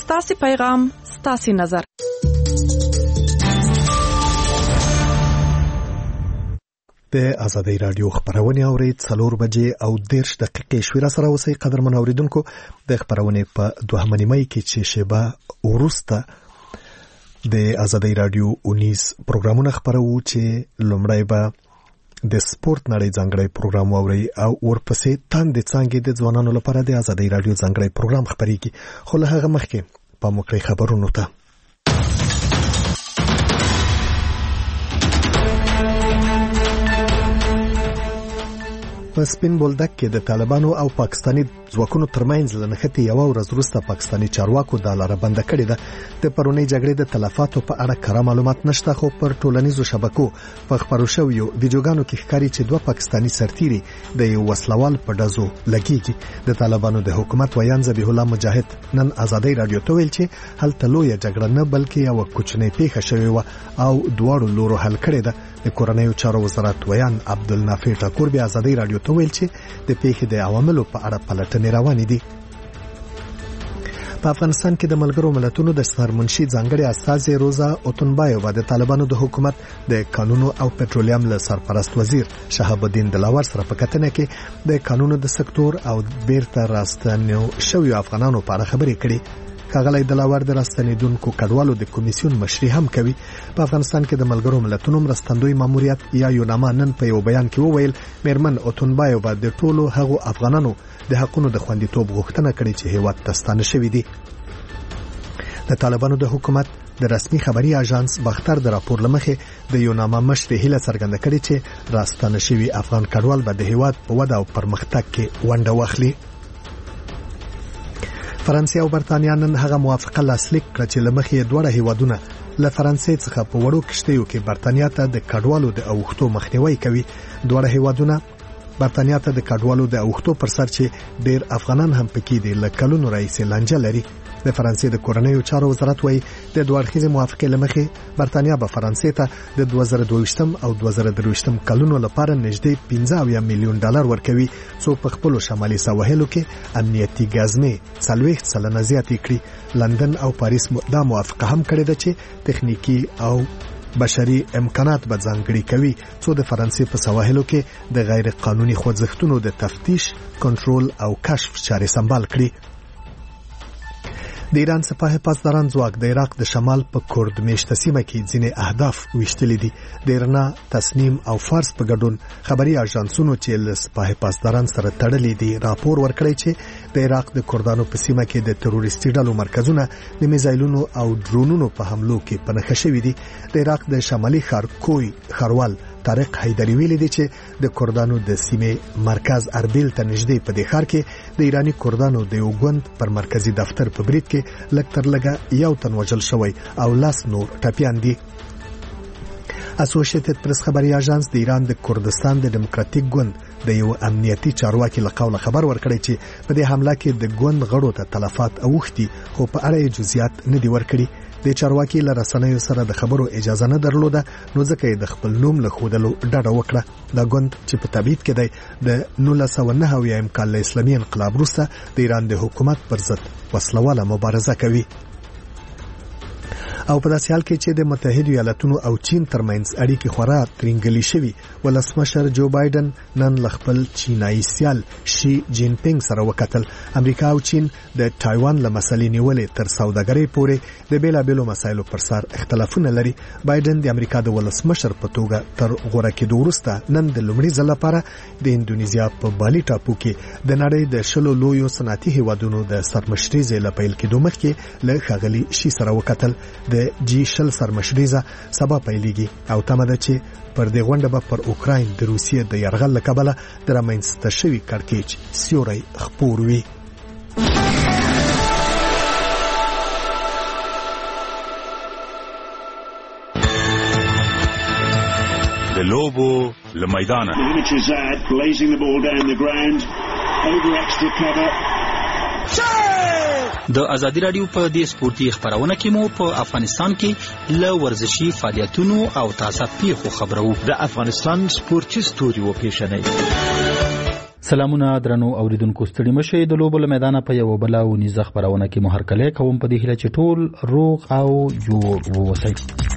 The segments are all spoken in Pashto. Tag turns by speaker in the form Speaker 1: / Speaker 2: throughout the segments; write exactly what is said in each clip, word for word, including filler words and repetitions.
Speaker 1: ستاسو پیغام ستاسو نظر.
Speaker 2: د آزادۍ رادیو خبرونه اوري څلور بجې او دیرش دقیقې شویرا سره اوسئ. قدرمن اوریدونکو، د خبرونه په دوهمه نیمه کې چې شیبه ورسته د آزادۍ رادیو اونیز پروګرامونه خبرو چې لومړی به د سپورت نړۍ ځانګړی پروګرام اوري او ورپسې تاند څنګه د ځوانانو لپاره د آزادۍ رادیو ځانګړی پروګرام خبريږي. خو له هغه مخکې په موکړی خبرونو ته په سپین بولدک کې د طالبانو او پاکستاني ځواکونو ترمنځ لنښتې یو ورځ وروسته پاکستاني چارواکو د لاره بنده کړې ده. د پرونی جګړې د تلفاتو په اړه کره معلومات نشته، خو پر ټولنیزو شبکو په خبرو شویو ویډیوګانو کې ښکاري چې دوه پاکستاني سرتیري د یو وسلوال په ډزو لګیږي. د طالبانو د حکومت ویان ذبیح الله مجاهد نن آزادۍ رادیو ته ویل چې هلته لویه جګړه نه بلکې یو کوچنۍ پیښه شوې و او دواړو لورو حل کړې ده. د کورنیو چارو وزارت ویان عبدالنافع ټاکور بیا آزادۍ رادیو ته ویل چې د پیښې د عواملو په اړه پلټنې روانې دي. په افغانستان کې د ملګرو ملتونو د سرمنشي ځانګړي استازي روزا اوتنبایووا د طالبانو د حکومت د قانونو او پټرولیم له سرپرست وزیر شهاب الدین دلاور سره په کتنه کې د قانونو د سکتور او بیرته راستنیو شویو افغانانو په اړه خبرې کړې. کاغلی دلاور د راستنیدونکو کډوالو د کمیسیون مشري هم کوي. په افغانستان کې د ملګرو ملتونو مرستندوی ماموریت یا یوناما نن په یو بیان کې وویل میرمن اوتنبایووا د ټولو هغو افغانانو د حقونو د خوندیتوب غوښتنه کړې چې هیواد ته ستانه شوي دي. د طالبانو د حکومت د رسمي خبري اژانس باختر د راپور لمخې د یوناما مشر هیله څرګنده کړې چې راستانه شوي افغان کډوال به د هیواد په وده او پرمختګ کې ونډه واخلي. فرانسې او برتانیا نن هغه موافقه لاسلیک کړه چې لمخې دواړه هیوادونه له فرانسې څخه په وړو کشتیو کې برتانیا ته د کډوالو د اوښتو مخنیوي کوي. دواړه هیوادونه برتانیا ته د کډوالو د اوښتو پر سر چې ډیر افغانان هم پکې دي له کلونو راهیسې لانجه لري. د فرانسې د کورنیو چارو وزارت وایي د دوه اړخیزې موافقې لمخې برتانیا به فرانسې ته د دوه زره دوه او دوه زره درې کلونو لپاره نږدې پنځه اویا میلیون ډالر ورکوي، څو په خپل شمالي سواحلو کې امنیتي ګازمې څلوېښت سلنه زیاتې کړي. لندن او پاریس دا موافقه هم کړې ده چې تخنیکی او بشري امکانات به ځانګړي کوي، څو د فرانسې په سواحلو کې د غیر قانوني خوځښتونو د تفتیش، کنټرول او کشف چارې سمبال کړي. د ایران سپاه پاسداران ځواک د عراق د شمال په کورد میشته سیمه کې ځینې اهداف ویشتلي دي. د ایرنا، تسنیم او فارس په ګډون خبري اژانسونو چې له سپاه پاسداران سره تړلي دي راپور ورکړی چې د عراق د کردانو په سیمه کې د تروریستي ډلو مرکزونه د میزایلونو او ډرونونو په حملو کې پنهخه شوي دي. د عراق د شمالي ښار کوی ښاروال طارق حیدری ویلي دی چې د کردانو د سیمې مرکز اربیل ته نږدې په دې ښار کې د ایرانی کردانو د یو ګوند پر مرکزی دفتر په برید کې لږ تر لږه یو تن وژل شوی او لاس نور ټپیان دي. اسوسییټډ پریس خبري اژانس د ایران د کردستان د دموکراتیک ګوند د یو امنیتي چارواکي له قوله خبر ورکړی چې په دې حمله کې د ګوند غړو ته تلفات اوښتي، خو په اړه جزئیات نه دي ورکړي. د چارواکي له رسنیو سره د خبرو اجازه نه درلوده، نو ځکه یې د خپل نوم له ښودلو ډډه وکړه. دا ګوند چې په تبعید کې دی د نولس سوه نهه اویایم کال له اسلامي انقلاب وروسته د ایران د حکومت پر ضد وسلواله مبارزه کوي. او په داسې حال کې چې د متحده ایالاتونو او چین ترمنځ اړیکې خورا ترنګلې شوي، ولسمشر جو بایدن نن له خپل چینایي سیال شي جین پینګ سره وکتل. امریکا او چین د تایوان له مسلې نیولې تر سوداګرۍ پورې د بیلابېلو مسایلو پر سر اختلافونه لري. بایدن د امریکا د ولسمشر په توګه تر غوره کېدو وروسته نن د لومړي ځل لپاره د اندونیزیا په بالي ټاپو کې د نړۍ د شلو لویو صنعتي هیوادونو د سرمشرۍ ځای له پیل کېدو مخکې له ښاغلي شي سره وکتل. د جی شل سرمشریزه سبا پیلېږي او تمه ده چې پر دې غونډه به پر اوکراین د روسیې د یرغل له کبله د رامنځته شوي کړکېچ سیوری خپور وي.
Speaker 3: د لوبو له میدانه
Speaker 4: د ازادي رادیو په دې سپورتي خبرونه کې مو په افغانستان کې له ورزشي فعالیتونو او تازه پیښو خبرو.
Speaker 5: د افغانستان سپورتي ستوري و پیژنئ.
Speaker 4: سلامونه درنو اوریدونکو، ستړي مشئ. د لوبو له میدانه په یو بله ونیزه خپرونه کې مو هرکلی کوم په دې هیله چې ټول روغ او جوړ واوسئ.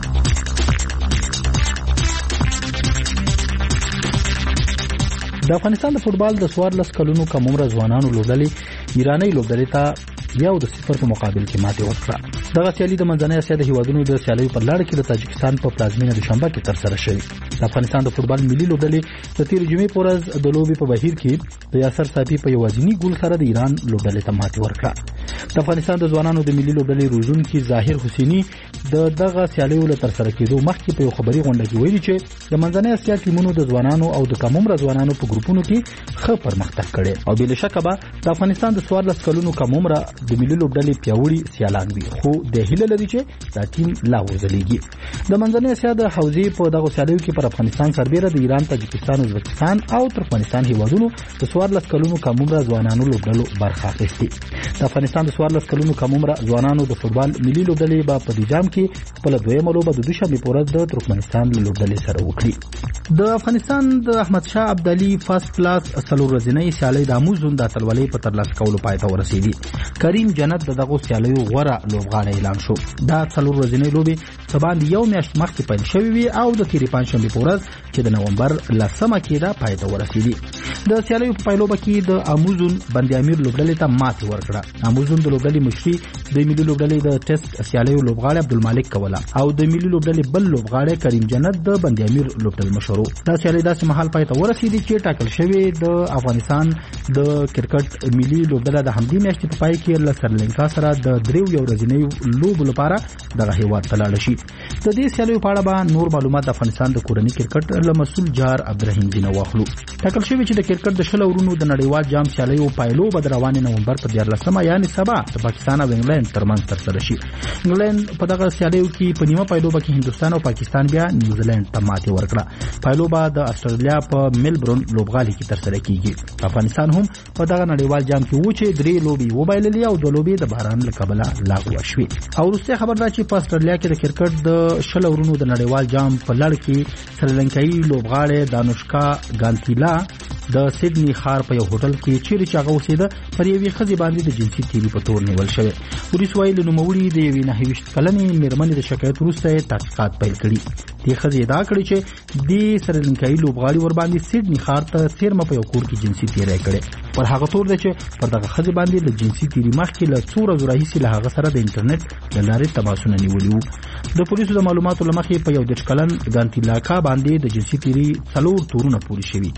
Speaker 4: د افغانستان د فوټبال د څوارلس کلونو کم عمره ځوانانو لوبډلې ایرانۍ لوبډلې ته یو د صفر په مقابل کې ماتې ورکړه. دغه سیالي د منځنۍ اسیا د هیوادونو د سیالیو په لړ کې د تاجکستان په پلازمینه دوشنبه کې ترسره شوې. د افغانستان د فوټبال ملي لوبډلې د تیر جمعې په ورځ د لوبې په بهیر کې د یاسر صافي په یوازیني ګول سره د ایران لوبډلې ته ماتې ورکړه. د افغانستان د ځوانانو د ملي لوبډلې روزونکي ظاهر حسیني د دغه سیالیو له ترسره کېدو مخکې په یو خبري غونډه کې ویلي چې د منځنۍ اسیا ټیمونو د ځوانانو او د کم عمره ځوانانو په ګروپونو کې ښه پرمختګ کړي او بې له شکه به د افغانستان د څوارلس کلونو کم عمره د ملي لوبډلې پیاوړي سیالان وي، خو د هیله لري چې دا ټیم لا وځلیږي. د منځنۍ اسیا د حوزې په دغه سیالیو کې پر افغانستان سربېره د ایران، تاجکستان، ازبکستان او ترکمنستان هیوادونو د څوارلس کلونو کم عمره ځوانانو لوبډلو برخه اخیستې. د افغانستان د څوارلس کلونو کم عمره ځوانانو د فوټبال ملي لوبډلې به په دې جام کې خپله دویمه لوبه د دوشنبې په ورځ د ترکمنستان له لوبډلې سره وکړي. د افغانستان د احمد شاه ابدالي فرست کلاس څلور ورځنۍ سیالۍ د امو زون د اتلولۍ په ترلاسه کولو پای ته ورسېدي. کریم جنت د دغو سیالیو غوره لوبغاړی اعلان شو. دا څلور ورځنۍ لوبې څه باندې یو میاشت مخکې پیل شوې وي او د تېرې پنجشنبې په ورځ چې د نومبر لسمه کې ده پای ته ورسېدي. د سیالیو په پایلوبه کې د امو زون بند امیر لوبډلې ته ماتې ورکړه. امو زون د لوبډلې مشري د ملي لوبډلې د ټیسټ سیالیو لوبغاړی عبدالمالک کوله او د ملي لوبډلې بل لوبغاړی کریم جنت د بند امیر لوبډلې مشرو. دا سیالۍ داسې مهال پای ته ورسېدي چې ټاکل شوې د افغانستان د کرکټ ملي لوبډله د همدې میاشتې په پای کې له سریلانکا سره د دریو یو ورځنیو لوبو لپاره دغه هیواد ته لاړه شي. د دې سیالیو په اړه به نور معلومات د افغانستان د کورني کرکټ له مسؤل جار عبدالرحیم زینه واخلو. ټاکل شوې چې د کرکټ د شل اورونو د نړیوال جام سیالیو پایلو به د روانې نومبر په دیارلسمه یعنې سبا د پاکستان او انګلند ترمنځ ترسره شي. انګلند په دغه سیالیو کې په نیمه پایلوبه کې هندوستان او پاکستان بیا نیوزیلند ته ماتې ورکړه. پایلوبه د استرالیا په ملبورن لوبغالي کې ترسره کیږي. افغانستان هم په دغه نړیوال جام کې و چې درې لوبې وبایللې او دوه لوبې د باران له کبله لاغو شوې. او وروستۍ خبر دا چې په استرالیا کې د کرکټ د شل اورونو د نړیوال جام په لړ کې سریلانکایي لوبغاړی دانوشکا ګانتیلا د سیدنی ښار په یو هوټل کې چیرې چې هغه اوسېده پر یوې ښځې باندې د جنسي تیري په تور نیول شوی. پولیس وایي له نوموړي د یوې نهه ویشت کلنې مېرمنې د شکایت وروسته یې تحقیقات پیل کړي. دې ښځې ادعا کړې چې دې سریلانکایي لوبغاړي ورباندې سیدنی ښار ته څیرمه په یو کور کې جنسي تیری کړی. پر هغه تور دی چې پر دغه ښځې باندې له جنسي تیري مخکې له څو ورځو راهیسې له هغه سره د انټرنیټ له لارې تماسونه نیولي وو. د پولیسو د معلوماتو له مخې په یو دېرش کلن ګانتیلاکا باندې د جنسي تیري څلور تورونه پورې شوي.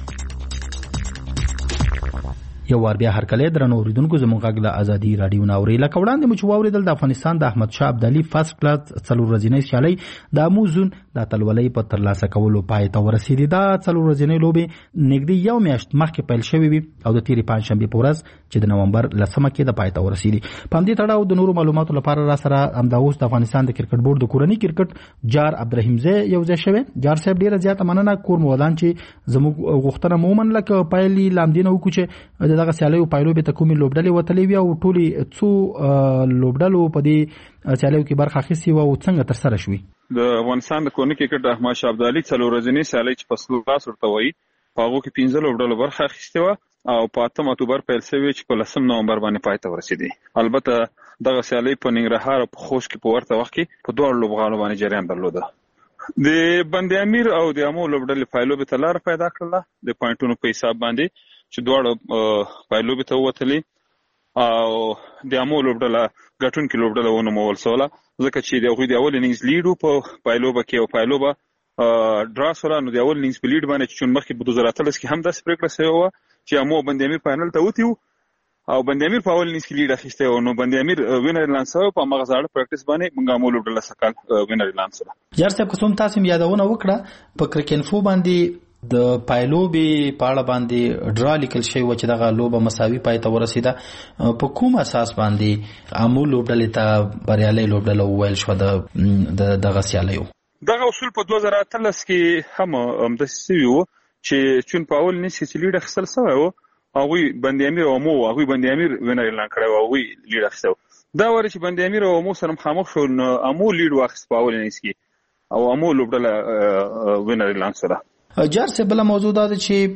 Speaker 4: یو وار بیا هرکلی درنو اوریدونکو، زموږ غږ د ازادي راډیو نه اورئ. لکه وړاندې مو چې واورېدل د افغانستان د احمد شاه ابدالي فرست کلاس څلور ورځنۍ سیالۍ د امو زون د اتلولۍ په ترلاسه کولو پای ته ورسېدې. دا څلور ورځنۍ لوبې نږدې یو میاشت مخکې پیل شوې وي او د تېرې پنجشنبې په ورځ چې د نومبر لسمه کې د پای ته ورسېدې. په همدې تړاو د نورو معلوماتو لپاره را سره همدا اوس د افغانستان د کرکټ بورډ د کورني کرکټ جار عبدالرحیم زی یو ځای شوی. جار صاحب ډېره زیاته مننه کور مو ودان چې زموږ غوښتنه مو ومنله. که پایلې له همدې نه وکړو چې د دغه سیالیو پایلو به تکومي لوبډلې وتلې وي او ټولې څو لوبډلو په دې سیالیو کې برخه اخیستې وه او څنګه ترسره شوې؟
Speaker 5: د افغانستان د کورني کرکټ د احمد شاه ابدالي څلور ورځنۍ سیالۍ چې فصل لاس ورته وایي په هغو کې پنځه لوبډلو برخه اخیستې وه او په اتم اکتوبر پیل شوې چې په لسم نومبر باندې پای ته ورسېدې. البته دغه سیالۍ په ننګرهار او په خوست کې په ورته وخت کې په دواړو لوبغاړو باندې جریان درلوده. د بند امیر او د امو لوبډلې پایلوبې ته لاره پیدا کړله د پوینټونو په حساب باندې چې دواړه پایلوبې ته ووتلې او د امو لوبډله ګټونکې لوبډله ونومول سوله ځکه چې د هغوی د اول انینګز لیډ و په پایلوبه کې او پایلوبه ډرا سوله. نو د اول انینګز په لیډ باندې چې چون مخکې په دوه زره اتلس کې هم داسې پرېکړه شوې وه چې امو بند امیر فاینل ته وتي وو او بند امیر په اول انینګز کې لیډ اخیستی و. نو بند امیر وینر اعلان شوی په همغه زاړه پریکټس باندې موږ امو لوبډله سږکال وینر اعلان شوله.
Speaker 4: جار صاحب که څه هم تاسې یادونه وکړه په کرکینفو باندې د پایلوبې په اړه باندې ډرا لیکل شوی و چې دغه لوبه مساوي پای ته ورسېده. په کوم اساس باندې امو لوبډلې ته بریالۍ لوبډله وویل شوه د دغه سیالیو؟
Speaker 5: دغه اصول په دوه زره اتلس کې هم همداسې شوي وو چې چون په اول انینګز کې چې لیډ اخیستل شوی و هغوی بند امیر او امو هغوی بند امیر وینر اعلان کړی و هغوی لیډ اخیستی و. دا واره چې بند امیر او امو سره مخامخ شول نو امو لیډ واخیست په اول انینګز کې او امو لوبډله وینر اعلان شوله.
Speaker 4: جارسه بل موضوع دا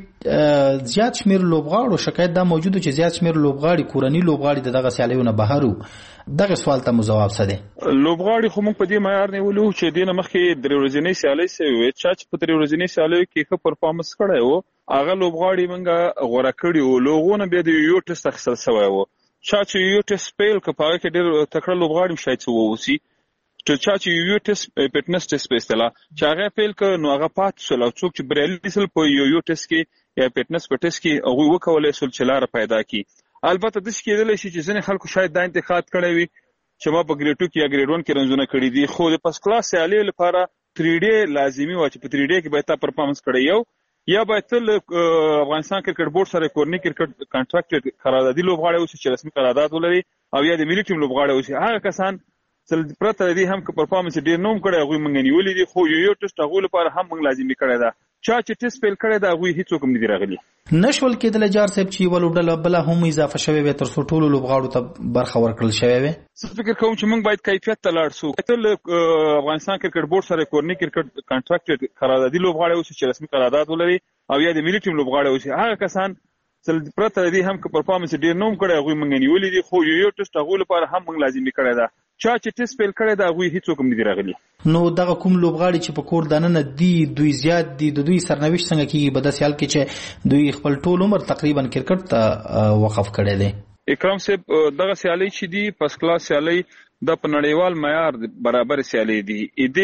Speaker 4: چې زیات شمیر لوبغاړو شکایت دا موجوده چې زیات شمیر لوبغاړي کورنی لوبغاړي دغه سیالیونه بهرو دغه سوال ته جواب څه دی؟
Speaker 5: لوبغاړي خو موږ په دې معیار نه ولو چې دینه مخکې درې ورځې سیالي سوي چې په درې ورځې سیالي کې ښه پرفارمنس کړی وو هغه لوبغاړي موږ غوړه کړی وو لوغونه به د یو ټیسټ اخیستل شوی وو چې یو ټیسټ پیل کپاره کې ډېر تکړه لوبغاړي شاید څه ووسی چې چې یو ټیسټ فټنس ټیسټ په اصطلاح چې هغه پیل ک نو هغه پات شول او څوک چې بریالي سل په یو یو ټیسټ کې یا فټنس په ټیسټ کې هغه وکولای سول چې لار پیدا کی البته د څه کېدل شي چې ځنې خلکو شاید دا انتخاب کړی وي چې ما په ګریډ ټو کې یا ګریډ ون کې رنځونه کړی دي خو د پس کلاس سیالي لپاره تھری ډي لازمي و چې په تھری ډي کې به تا پرفارمنس کړی یو یا باید تل افغانستان کرکټ بورډ سره کورنی کرکټ کانټراکټ قراردادي لوبغاړي اوسي چې رسمي قرارداد ولري او یا د ملي ټیم لوبغاړي اوسي هغه کسان تل پرته دي هم که پرفارمنس ډیر نوم کړی هغه مونږ نیولې دي خو یو یو ټیسټ هغه لپاره هم مونږ لازمي کړی دا چا چې ټیسټ پیل کړی دا هغه هیڅ کوم نه دی راغلی
Speaker 4: نشول کېدل جار صاحب چې ولوډل بل هم اضافه شوی به تر څو ټولو لوبغاړو ته برخه ورکړل شوی وي
Speaker 5: فکر کوم چې موږ باید کیفیت ته لاړ شو تل افغانستان کرکټ بورډ سره کورنی کرکټ کانټراکټ قراردادي لوبغاړي اوسي چې رسمي قرارداد ولري او یا د ملي ټیم لوبغاړي اوسي هغه کسان تل پرته دي هم که پرفارمنس ډیر نوم کړی هغه مونږ نیولې دي خو یو یو ټیسټ هغه لپاره هم مونږ لازمي کړی دا چا چې ټیسټ پیل کړی دا هغه هیڅ کوم نه دی راغلی
Speaker 4: نو دغه کوم لوبغاړي چې په کور دننه دی دوی زیات دي د دوی سرنوشت څنګه کیږي په داسې حال کې چې دوی خپل ټول عمر تقریبا کرکټ ته وقف کړی دی
Speaker 5: اکرام صاحب دغه سیالي چې دی پس کلاس سیالي د په نړیوال معیار برابر سیالي دي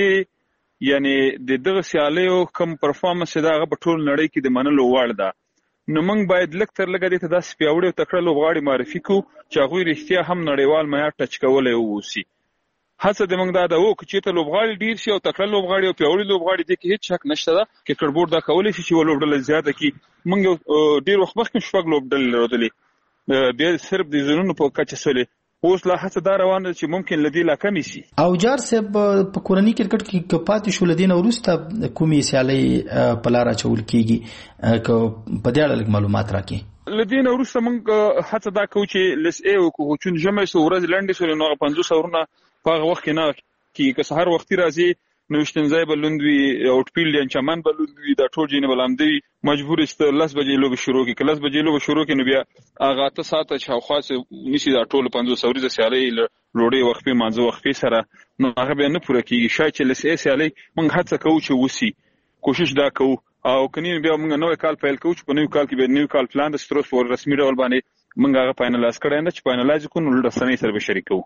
Speaker 5: اې یعنی د دغه سیالیو کم پرفارمنس دا هغه په ټول نړۍ کې د منلو وړ ده نو موږ باید لږ تر لږه دې ته داسې پیاوړي او تکړه لوبغاړي معرفي کړو چې هغوی رښتیا هم نړیوال معیار ټچ کولی واوسي هڅه د موږ دا ده و که چېرته لوبغاړي ډېر شي او تکړه لوبغاړي او پیاوړي لوبغاړي دې کې هېڅ شک نشته ده کرکټ بورډ دا کولی شي چې یوه لوبډله زیاته کړي موږ یو ډېر وخت مخکې شپږ لوبډلې لرلې بیا صرف د زونونو په کچه سولې اوس لا هڅه دا روانه چې ممکن لدی لا کمی شي
Speaker 4: او جار صاحب په کورنی کرکټ کې کپاتې شو لدین وروسته کومې سیالي په لار اچول کیږي که په دې اړه لږ معلومات راکړي
Speaker 5: لدین وروسته موږ هڅه دا کوو چې لس ای او کو چون جمع سو ورځ لنډې سو نو پنځوس اورونه په هغه وخت کې نه کې که سحر وختي راځي نوشتنځای بلوندوي اوټ فیلډ یا چمن بلوندوي دا ټول جینه بلامدي مجبور است لس بجې لوب شروع کی کلاس بجې لوب شروع کی نو بیا هغه ته ساته چې خاصه نشي دا ټول پنځوس اورې سیالي لوړې وختي مانځو وختي سره نو هغه به نه پوره کیږي شاید چې لس ای سیالي موږ هڅه کوو چې وسی کوشش دا کوو او کني بیا موږ نوې کال پیل کوو چې په نوې کال کې به نوې کال پلان د ستروس فور رسمي ډول باندې موږ هغه فائنلاایز کړی نه چې فائنلاایز کوو نو رسنۍ سره به شریکو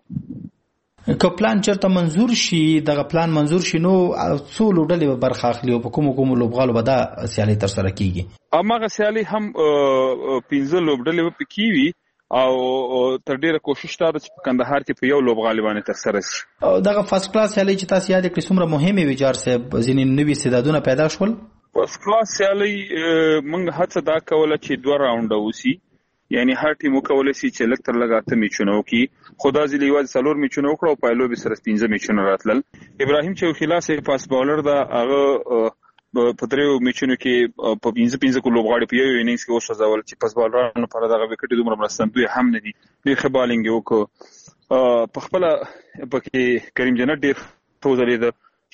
Speaker 4: که پلان چرته منظور شي دغه پلان منظور شي نو څو لوبډلې به برخه اخلي او په کوم کوم لوبغالو به دا سیالي تر سره کیږي
Speaker 5: اماغه سیالي هم پنځه لوبډلې به کیوي او تر ډیره کوشش تا د کندهار کې په یو لوبغالي باندې تر سره شي
Speaker 4: دغه فرست کلاس سیالي چې تاسو یاد کړئ څومره مهمه وي جار صاحب ځینې نوي استعدادونه پیدا شول
Speaker 5: فرست کلاس سیالي موږ هڅه دا کوله چې دوه راونډ وسی یعنی هر ټیم وکولای شي چې لکه تر لګا ته میچونه وکي خدا دې لیواز څلور میچونه وکړو او پایلو به سره پنځه میچونه راتلل ابراهیم چوخیلا سه پاس بالر دا هغه په دریو میچونو کې په پنځه پنځه کو لوبغاړي په یو انینګز کې وسوځول چې پاس بالرانو پر دغه وکټ دومره مرستندوی هم نه دي ډېر ښه بالینګ وکړو په خپل پکې کریم جنت ډېر توزلید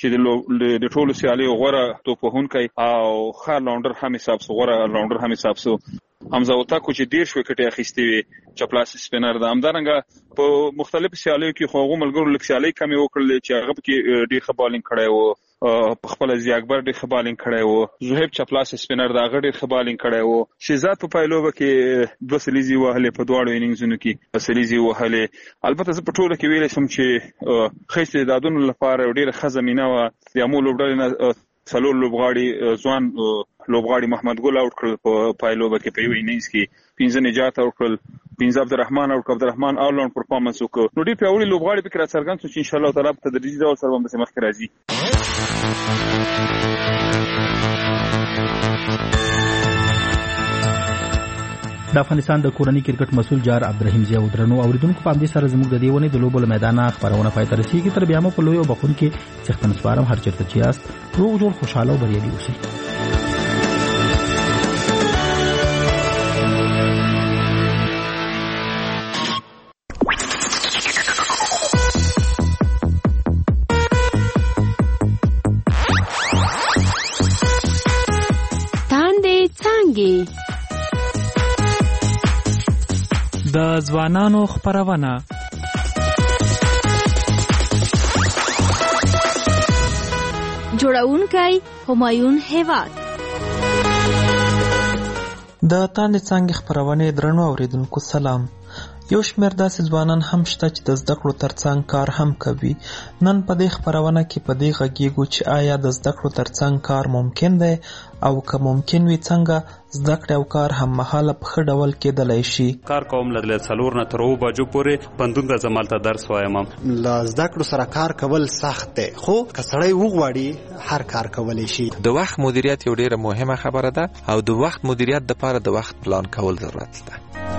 Speaker 5: چې د ټولو سیالي غوړه توپهونکي او خار لاونډر هم حساب سو غوړه لاونډر هم حساب سو حمزه وتاکو چې ډیر شو کټه اخیستي وي چپلاس سپینر د همدارنګه په مختلف سیالیو کې خو هغه ملګرو لک سیالي کمی وکړل چې هغه کې ډیر خبالینګ کړی وو په خپل ځای اکبر ډیر خبالینګ کړی وو زهیب چپلاس سپینر دا غړي خبالینګ کړی وو شهزاد په پایلو کې دوه سلیزي وهله په دواړو انینګزونو کې سلیزي وهله البته زه په ټوله کې ویل سم چې خېسته دادونو لپاره ډیر خزمینه و د امول وړل څلور لوبغاړي ځوان لوبغاړي محمد ګل اوټ کړل په پایلو کې په یو انینګز کې پنځه نجات اوټ کړل پنځه عبدالرحمن اوټ عبدالرحمن آل راوند پرفارمنس وکړ نو ډېر پیاوړي لوبغاړي فکر څرګند شو چې ان شاء الله تعالی په تدریجي ډول سره به مخکې راځي
Speaker 4: د افغانستان د کورنی کرکټ مسول جار عبدالرحیم ضیاء درنو اوریدونکو په دې سره زموږ د دیونه د لوبو میدان خبرونه پای ته رسیدي تر بیا مو په لوی وبخون کې څختن سپارم هر چیرته چې یاست روغ جوړ خوشاله او بریالي اوسئ
Speaker 1: څانګې.
Speaker 6: د ځوانانو خپرونه.
Speaker 1: جوړونکی همایون هیواد.
Speaker 7: د تاندې څانګې خپرونې درنو اوریدونکو سلام. یو شمېر داسې ځوانان هم شته چې د زده کړو ترڅنګ کار هم کوي. نن په دې خپرونه کې په دې غږیږو چې آیا د زده کړو ترڅنګ کار ممکن دی او که ممکن وي څنګه زده کړې او کار هم مهاله په ښه ډول کېدلی شي.
Speaker 8: کار کوم له څلور نه تر اوه بجو پورې پوهنتون ته ځم، هلته درس وایم.
Speaker 9: له زده کړو سره کار کول سخت دی، خو که سړی وغواړي هر کار کولی شي.
Speaker 10: د وخت مدیریت یو ډېره مهمه خبره ده او د وخت مدیریت دپاره د وخت پلان کول ضرورت ده.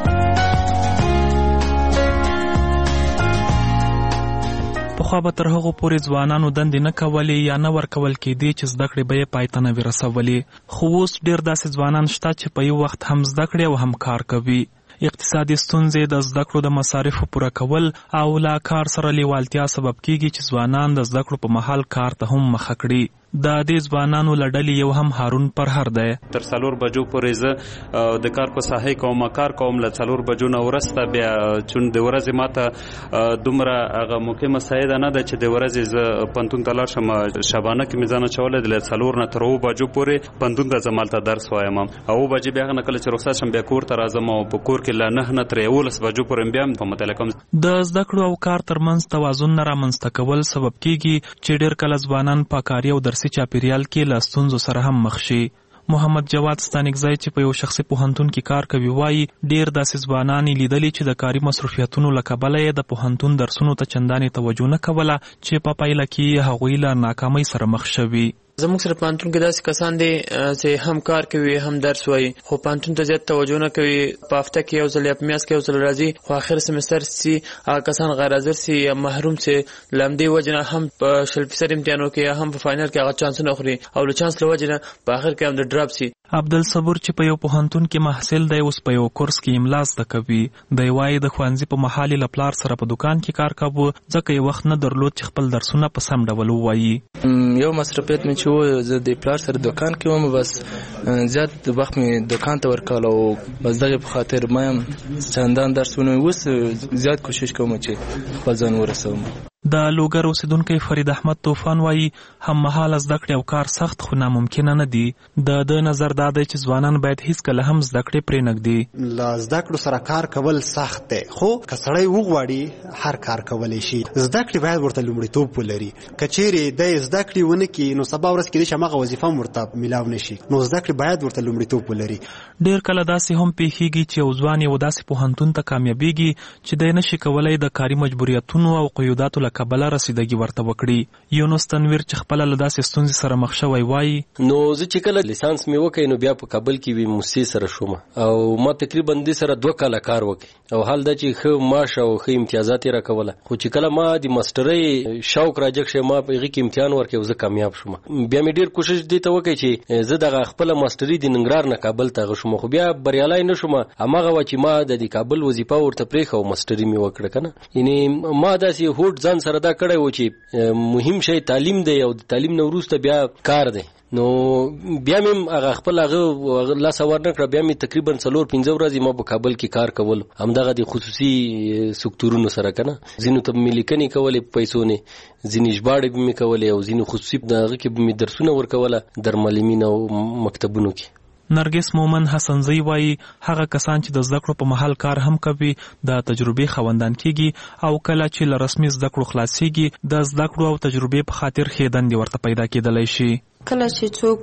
Speaker 6: پخوا به تر هغو پورې ځوانانو دندې نه کولې یا نه ورکول کېدې چې زده کړې به یې پای ته نه وي رسولې، خو اوس ډېر داسې ځوانان شته چې په یو وخت هم زده کړې او هم کار کوي. اقتصادي ستونزې د زده کړو د مصارفو پوره کول او له کار سره لیوالتیا سبب کېږي چې ځوانان د زده کړو په مهال کار ته هم مخه کړي. د دې ځوانانو له ډلې یو هم هارون پرهر دی.
Speaker 8: تر څلور بجو پورې زه د کار په ساحه کوم کار کوم، له څلور بجو نه وروسته بیا چون د ورځې ماته دومره هغه مهمه سایده نه ده چې د ورځې زه پوهنتون ته لاړ شم. شبانه کې مې ځان اچولی دی، له څلور نه تر اوه بجو پورې پوهنتون ته ځم، هلته درس وایم. اوه بجې بیا هغه نه کله چې رخصت شم بیا کور ته راځم او په کور کې له نهه نه تر یولس بجو پورې بیا هم په مطالعه کوم.
Speaker 6: د زده کړو او کار ترمنځ توازن نه رامنځته کول سبب کېږي چې ډېر کله ځوانان په کاري او درسي چاپېریال کې له ستونزو سره هم مخ شي. محمد جواد ستانکزی چې په یو شخصي پوهنتون کې کار کوي وایي ډېر داسې ځوانان یې لیدلي چې د کاري مصروفیتونو له کبله یې د پوهنتون درسونو ته چندانې توجه نه کوله چې په پایله کې هغوی له ناکامۍ سره مخ شوي.
Speaker 11: زموږ سره پوهنتون کې داسې کسان دي چې هم کار کوي هم درس وایي، خو پوهنتون ته زیات توجه نه کوي. په هفته کې یو ځل یا په میاشت کې یو ځل راځي، خو آخر سمستر سي هغه کسان غیر حاضر سي یا محروم سي. له همدې وجې نه هم په شل فیصد امتحانو کې یا هم په فاینل کې هغه چانسونه خوري او له چانس له وجې نه په آخر کې هم د ډراپ سي.
Speaker 6: عبدالصبور چې په یو پوهنتون کې محصل دی اوس په یو کورس کې املا زده کوي. دی وایي د ښوونځي په مهال له پلار سره په دکان کې کار کاوه ځکه یې وخت نه درلود چې خپل درسونه په سم ډول ووایي.
Speaker 12: یو مصرفیت مې چې و زه د پلار سره دکان کې وم، بس زیات وخت مې دکان ته ورکول او بس دغه په خاطر ما هم چندان درسونه اوس زیات کوشش کوم چې خپل ځان ورسوم.
Speaker 6: د لوګر اوسیدونکی فرید احمد طوفان وایي هم مهاله زده کړې او کار سخت خو ناممکنه نه دي. د د نظر دا دی چې ځوانان باید هیڅکله هم زده کړې پرې نږدي.
Speaker 9: له زده کړو سره کار کول سخت دی، خو که سړی وغواړي هر کار کولی شي. زده کړې باید ورته لومړیتوب ولري. که چیرې دی زده کړې ونه کړي نو سبا ورځ کېدای شي هماغه وظیفه هم ورته میلاو نه شي. نو زده کړې باید ورته لومړیتوب ولري.
Speaker 6: ډېر کله داسې هم پیښیږي چې یو ځوان یو داسې پوهنتون ته کامیابیږي چې دی نشي کولی د کاري مجبوریتونو او قیوداتو له کبله رسیدګي ورته وکړي. یونس تنویر چې خپله له داسې ستونزې سره مخ شوی وایي
Speaker 13: نو زه چې کله لیسانس مې وکړی نو بیا په کابل کې وی موسسې سره شوم او ما تقریبا دې سره دوه کاله کار وکړ او حال دا چې ښه معاش او ښه امتیازات یې راکوله. خو چې کله ما د ماسټرۍ شوق راجګ شي ما په هغې کې امتحان ورکړ او زه کامیاب شوم. بیا مې ډېر کوشش دې ته وکړ چې زه دغه خپله ماسټري د ننګرهار نه کابل ته هغه شوم، خو بیا بریالی نه شوم. هماغه وه چې ما د دې کابل وظیفه ورته پرېښه او ماسټري مې وکړه که نه. یعنې ما داسې هوډ ځان سره دا کړی و چې مهم شی تعلیم دی او د تعلیم نه وروسته بیا کار دی. نو بیا مې هغه خپل هغه لاس ور نه کړه. بیا مې تقریبا څلور پنځه ورځې ما په کابل کې کار کول، همدغه د خصوصي سکتورونو سره که نه. ځینو ته مې لیکنې کولې په پیسو نه، ځینې ژباړې به مې کولې او ځینې خصوصي د هغه کې به مې درسونه ورکوله در معلمین او مکتبونو کې.
Speaker 6: نرګس مومن حسنزی وایي هغه کسان چې د زده کړو په مهال کار هم کوي د تجربې خاوندان کېږي او کله چې له رسمي زده کړو خلاصېږي د زده کړو او تجربې په خاطر ښې دندې ورته پیدا کېدلی شي.
Speaker 14: کله چې څوک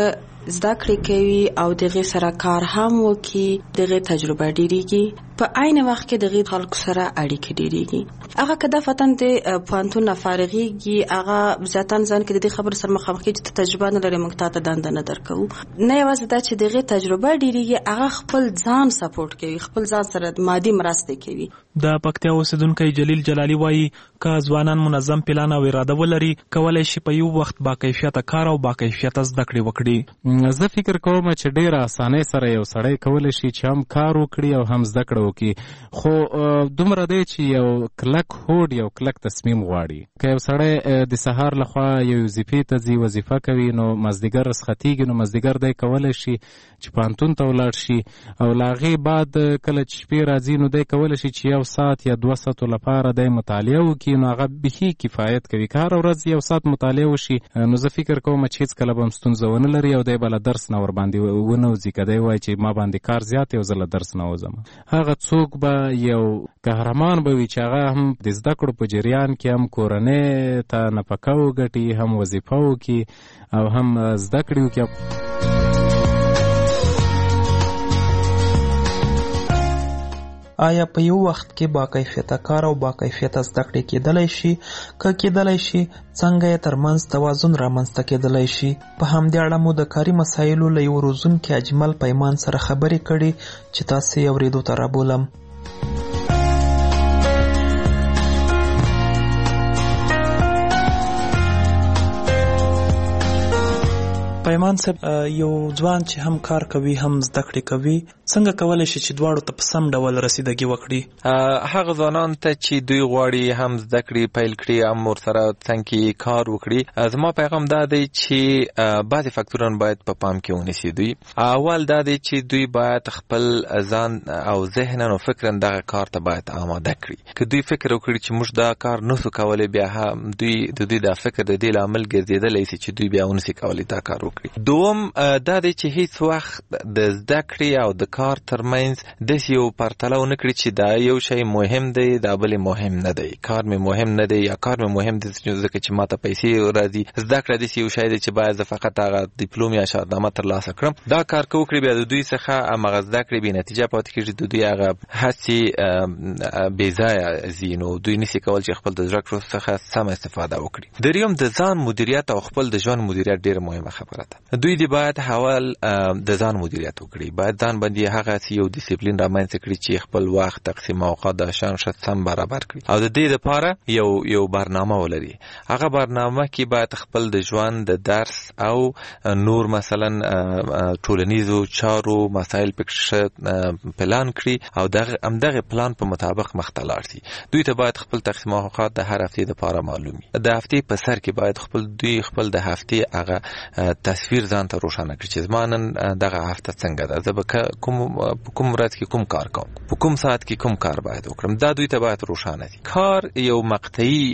Speaker 14: زده کړې کوي او دغه سره کار هم وکړي دغه تجربه ډېرېږي، په عین وخت کې دغه خلکو سره اړیکې ډېرېږي. هغه که د فتن د پوهنتون نه فارغېږي هغه ذاتاً ځان کې د دې خبرو سره مخامخ کېږي چې تجربه نه لري موږ تا ته دنده نه درکوو. نه یوازې دا چې دغه تجربه ډېرېږي هغه خپل ځان سپورټ کوي، خپل ځان سره مادي مرستې کوي.
Speaker 6: د پکتیا اوسیدونکی جلیل جلالي وایي که ځوانان منظم پلان او اراده ولري کولی شي په یو وخت با کیفیته کار او با کیفیته زده کړې وکړي.
Speaker 15: زه فکر کوم چې ډېره اسانۍ سره یو سړی کولی شي چې هم کار وکړي او هم زده کړه وکړي، خو دومره دی چې یو کلک هوډ یو کلک تصمیم غواړي. که یو سړی د سهار لخوا یو وظیفې ته ځي، وظیفه کوي، نو مازدیګر رسختیږي، نو مازدیګر دی کولی شي چې پوهنتون ته ولاړ شي، او له هغې بعد کله چې شپې راځي نو دی کولی شي چې یو ساعت یا دوه ساعتو لپاره دی مطالعه وکړي، نو هغه بیخي کفایت کوي. که هره ورځ یو ساعت مطالعه وشي نو زه فکر کوم چې هېڅکله به هم ستونزه ونه لري او دی به له درس نه ورباندې ونه وځي. که دی وایي چې ما باندې کار زیات یو زه له درس نه وځم، هغه څوک به یو قهرمان به وي چې هغه هم د زده کړو په جریان کې هم کورنۍ ته نفقه وګټي، هم وظیفه وکړي او هم زده کړې وکړي.
Speaker 7: آیا په یو وخت کې با کیفیته کار او با کیفیته زده کړې کېدلی شي؟ که کېدلی شي څنګه یې ترمنځ توازن رامنځته کېدلی شي؟ په همدې اړه مو د کاري مسایلو له یو روزونکي اجمل پیمان سره خبرې کړې چې تاسې یې اورېدو ته رابولم. پیمان صاحب، یو ځوان چې هم کار کوي هم زده کړې کوي، څنګه کولی شي چې دواړو ته په سم ډول رسیدګي وکړي؟
Speaker 10: هغه ځوانان ته چې دوی غواړي هم زده کړې پیل کړي هم ورسره څنګ کې کار وکړي، زما پیغام دا دی چې بعضې فکتورونه باید په پام کې ونیسي. دوی اول دا دی چې دوی باید خپل ځان او ذهنا او فکرا دغه کار ته باید آماده کړي. که دوی فکر وکړي چې موږ دا کار نسو کولی، بیا هم دوی د دوی دا فکر د دې لامل ګرځېدلی شي چې دوی بیا ونسي کولی دا کار وکړي. دوم دا دی چې هیڅ وخت د زده کړې او د کار ترمنځ داسې یو پرتله ونه کړي چې دا یو شی مهم دی دا بل مهم نه دی، کار مې مهم نه دی یا کار مې مهم دی ځکه چې ماته پیسې راځي. زده کړه داسې یو شی دی چې باید زه فقط هغه ډیپلوم یا شهادتنامه ترلاسه کړم. دا کار که وکړي بیا د دوی څخه هماغه زده کړې بې نتیجه پاتې کېږي، د دوی هغه هڅې بې ځایه ځي، نو دوی نشي کولی چې خپل د زده کړو څخه سمه استفاده وکړي. دریم د ځان مدیریت او خپل د ژوند مدیریت ډېره مهمه خبره ده. دوی دی باید حوال د ځان مدیریت وکړي، باید ځان باندې هغه یو ډیسپلین رامنځته کړي چې خپل وخت تقسیم اوقات د شان شت سم برابر کړي، او د دې لپاره یو یو برنامه ولري. هغه برنامه کې باید خپل د ژوند د درس او نور مثلا ټولنیزو چارو مسایل پکې پلان کړي او دغه همدغه پلان په مطابق مخته لاړ شي. دوی ته باید خپل تقسیم اوقات د هر هفته لپاره معلومي. د هفته په سر کې باید خپل دوی خپل د هفته هغه تصویر ځان ته روښانه کړي چې زما نن دغه هفته څنګه ده، زه به کوم کوم ورځ کې کوم کار کوم، په کوم ساعت کې کوم کار باید وکړم. دا دوی ته باید روښانه دي. کار یو مقطعي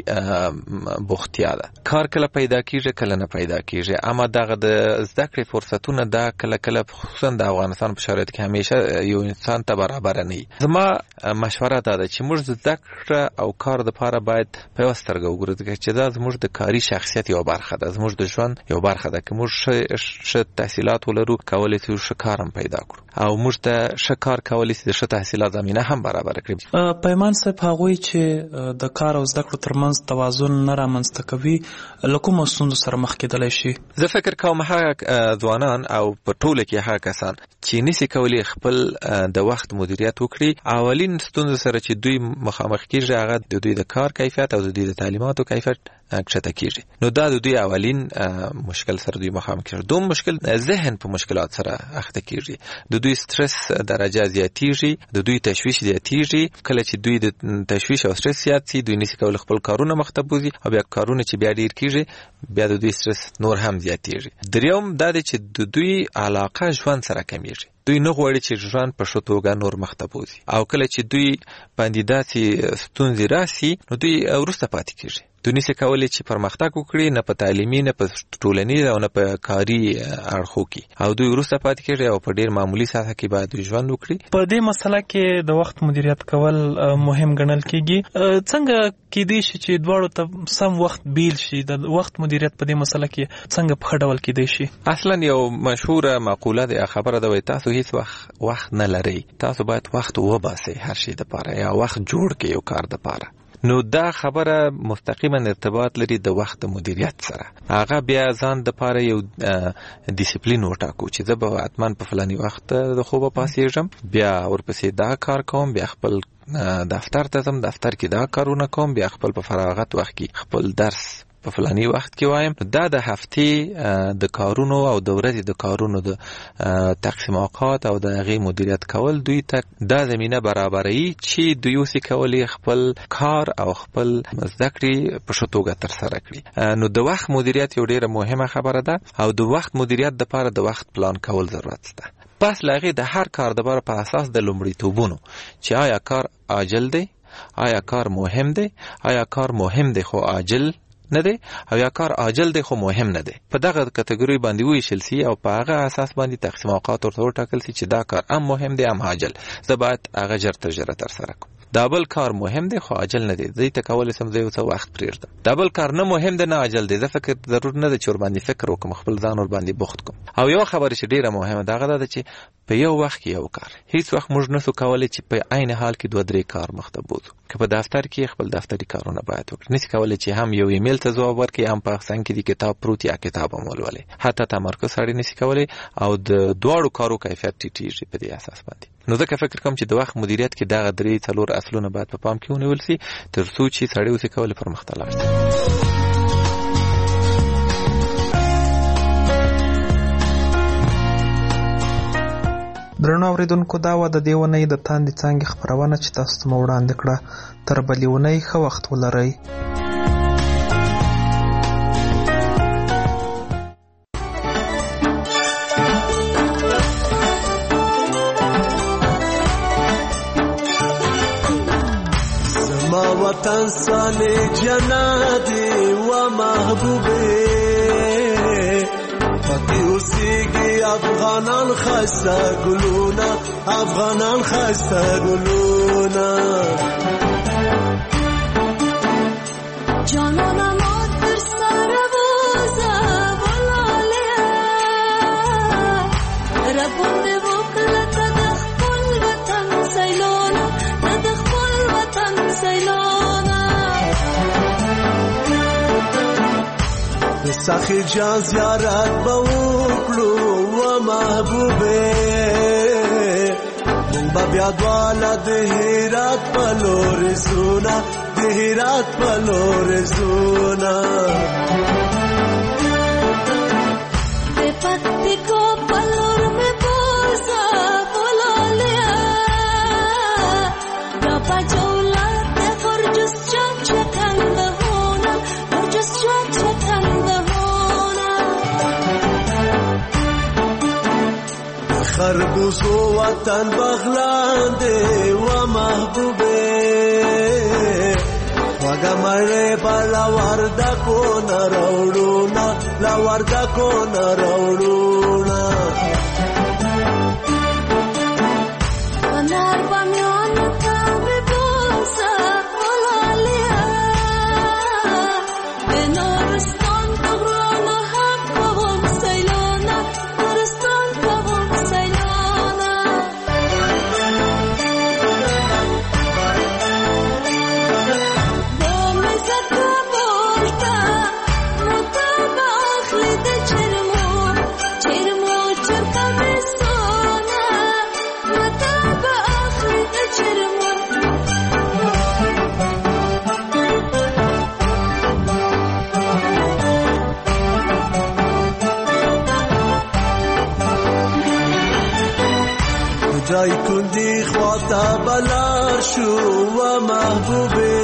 Speaker 10: بوختیا ده، کار کله پیدا کیږي کله نه پیدا کیږي، اما دغه د زده کړې فرصتونه دا کله کله خصوصا د افغانستان په شرایطو کې همیشه یو انسان ته برابر نه وي. زما مشوره دا ده چې موږ زده کړه او کار لپاره باید په یوه سترګه وګورو چې دا زموږ د کاري شخصیت یو برخه ده، زموږ د ژوند یو برخه ده. که موږ ښه تحصیلات ولرو کولی شو ښه کار هم پیدا کړو، او موږ ته ښه کار کولی شي د ښه تحصیلات زمینه هم برابره کړي.
Speaker 7: پیمان صاحب، هغوی چې د کار او زده کړو ترمنځ توازن نه رامنځته کوي له کومو ستونزو سره مخ کېدلی شي؟
Speaker 10: زه فکر کوم هغه ځوانان او په ټوله کې هغه کسان چې نشي کولی خپل د وخت مدیریت وکړي، اولین ستونزه سره چې دوی مخامخ کېږي هغه د دوی د کار کیفیت او د دوی د تعلیماتو کیفیت کښته کېږي. نو دا د دوی اولین مشکل سره دوی مخامخ کېږي. دوم مشکل ذهن په مشکلات سره اخته کېږي، د دوی سترس درجه زیاتېږي، د دوی تشویش زیاتېږي. کله چې دوی د تشویش او سترس زیات شي، دوی نشي کولی خپل کارونه مخته بوځي، او بیا کارونه چې بیا ډېر کېږي بیا د دوی سترس نور هم زیاتېږي. دریم دا دی چې د دوی علاقه ژوند سره کمیږي. دوی نه غواړي چې ژوند په ښه توګه نور مخته بوځي، او کله چې دوی باندې داسې ستونزې راسي نو دوی وروسته پاتې کېږي. دوی نشي کولی چې پرمختګ وکړي، نه په تعلیمي نه په ټولنیز او نه په کاري اړخو کې، او دوی وروسته پاتې کېږي او په ډېر معمولي ساحه کې باید دوی ژوند وکړي.
Speaker 7: په دې مسله کې د وخت مدیریت کول مهم ګڼل کېږي. څنګه کېدی شي چې دواړو ته سم وخت بیل شي؟ د وخت مدیریت په دې مسله کې څنګه په ښه ډول کېدی شي؟
Speaker 10: اصلا یو مشهوره مقوله ده، خبره ده، وایي تاسو هیڅ وخت وخت نه لرئ، تاسو باید وخت وباسئ هر شي دپاره، یا وخت جوړ کړئ یو کار دپاره. نو دا خبره مستقیما ارتباط لري د وخت مدیریت سره. هغه بیا ځان دپاره یو ډیسپلین وټاکو چې زه به حتما په فلاني وخت د خوبه پاسېږم، بیا ورپسې دا کار کوم، بیا خپل دفتر ته ځم، دفتر کې دا کارونه کوم، بیا خپل په فراغت وخت کې خپل درس په فلاني وخت کې وایم، دا د هفتې د کارونو او د ورځې د کارونو د تقسیم اوقات او د هغې مدیریت کول دوی ته دا زمینه برابروي چې دوی اوسې کولی خپل کار او خپل زده کړې په ښه توګه ترسره کړي. نو د وخت مدیریت یو ډېره مهمه خبره ده او د وخت مدیریت دپاره د وخت پلان کول ضرورت ده. پس له هغې د هر کار دپاره په اساس د لومړیتوبونو چې آیا کار عاجل دی، آیا کار مهم دی، آیا کار مهم دی خو عاجل نه دی، او یا کار عاجل دی خو مهم نه دی، په دغه کټګوري باندې وویشل سي او په هغه اساس باندې تقسیم اوقات ورته وټاکل سي چې دا کار هم مهم دی هم عاجل، زه باید هغه ژر تر ژره ترسره کړم. دا بل کار مهم دی خو عاجل نه دی، زه ته کولی سم زه یو څه وخت پرېږدم. دا بل کار نه مهم دی نه عاجل دی، زه فکر ضرور نه دی چې ورباندې فکر وکړم، خپل ځان ورباندې بوخت کړم. او یو خبره چې ډېره مهمه ده هغه دا ده چې په یو وخت کې یو کار، هیڅ وخت موږ نسو کولی چې په عین حال کې دوه درې کار مخته بوځو. که په دفتر کې خپل دفتري کارونه باید وکړي، نشي کولی چې هم یو ایمیل ته ځواب ورکړي هم په څنګ کې د کتاب پروت یا کتاب هم ولولي، حتی تمرکز سړی نشي کولی او د دواړو کارو کیفیت ټیټېږي په دې اساس باندې. نو ځکه فکر کوم چې د وخت مدیریت کې دغه درې څلور اصلونه باید په پام کې ونیول سي تر څو چې سړی اوسې کولی پرمختګ لاړ شي.
Speaker 7: درنو اوریدونکو، دا وه د دې اونۍ د تاندې څانګې خپرونه چې تاسو ته مو وړاندې کړه. تر بلې اونۍ ښه وخت ولرئ.
Speaker 16: زما وطن سالې جنادي و محبوبې پکې اوسېږي افغانان ښایسته ګلونه، افغانان ښایسته ګلونه.
Speaker 17: جانانه ما در سره وزه ولاړه ربون دې وکړه ته د خپل وطن سیلونه، ته د خپل وطن سیلونه.
Speaker 16: د سخي جان زیارت به وکړو و محبوبې، مونږ به بیا دواړه د هرات په لورې ځونه، د هرات په لورې ځونه.
Speaker 17: د پکتیکا په لور مې بوزه ولاړه را په جوله د ګرجس چک چکن بهونه، ګرجس چک چکن بهونه.
Speaker 16: خربوزو وطن بغلان دی و محبوبې، وګه مړې به له وردکو نه راوړونه، له وردکو نه راوړونه.
Speaker 17: انار بامیانو ته مې بوزه ولاړه د نورستان په غرونو هم کوم سیلونه، نورستان کوم سیلونه. بومې زکه بولته نو ته به اخلي د چرمو، چرمو چرته بستونه نو ته به اخلي د چرمو.
Speaker 16: جای کندی خواته بلار شو و محبوبې،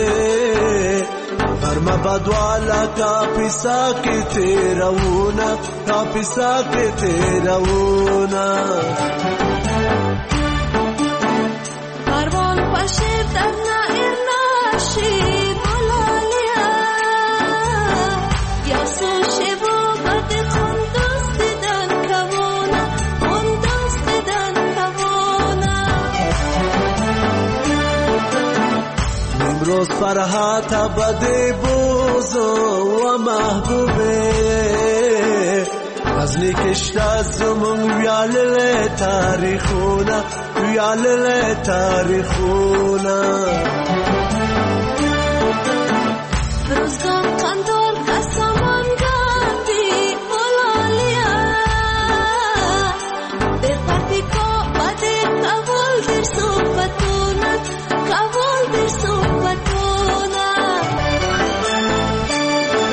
Speaker 16: غرمه بدواله کاپیسا کې تیرونه، کاپیسا کې تیرونه.
Speaker 17: کاروان پشه درنا ارناشی بلاله یا سو شبو برد خندوز دیدن کمونه، خندوز دیدن کمونه.
Speaker 16: امروز فرحات بده بوزو و محبوبې، غزنی کشته زمونږ ویاړلې تاریخونه، ویاړلې تاریخونه.
Speaker 17: روزګان قندور قسمان ګاندي ولاړه د پکتیکا باندې کابل ډېر صفتونه، کابل ډېر صفتونه.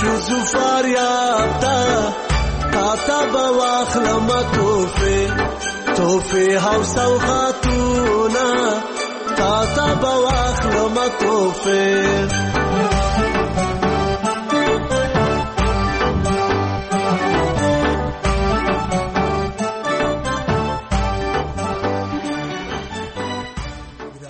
Speaker 16: شو زفاریاب تا تا تا بواخلم توفه توفه هوسا و خاتونا تا تا بواخلم توفه